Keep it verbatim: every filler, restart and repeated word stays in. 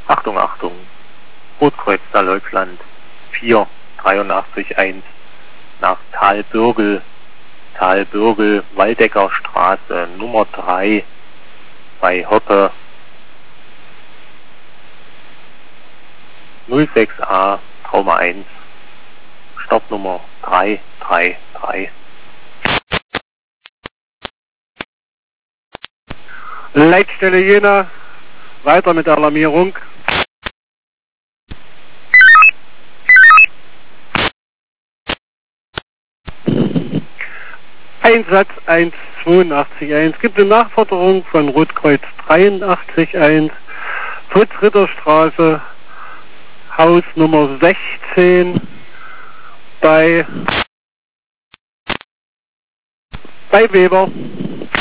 Achtung, Achtung. Rotkreuz Deutschland vier dreiundachtzig eins nach Talbürgel. Talbürgel, Waldecker Straße, Nummer drei bei Hoppe. null sechs A, Trauma eins. Stoppnummer drei drei drei. Leitstelle Jena, weiter mit der Alarmierung. Einsatz eins zweiundachtzig eins. Gibt eine Nachforderung von Rotkreuz dreiundachtzig eins, Fritz-Ritter-Straße, Haus Nummer sechzehn bei, bei Weber.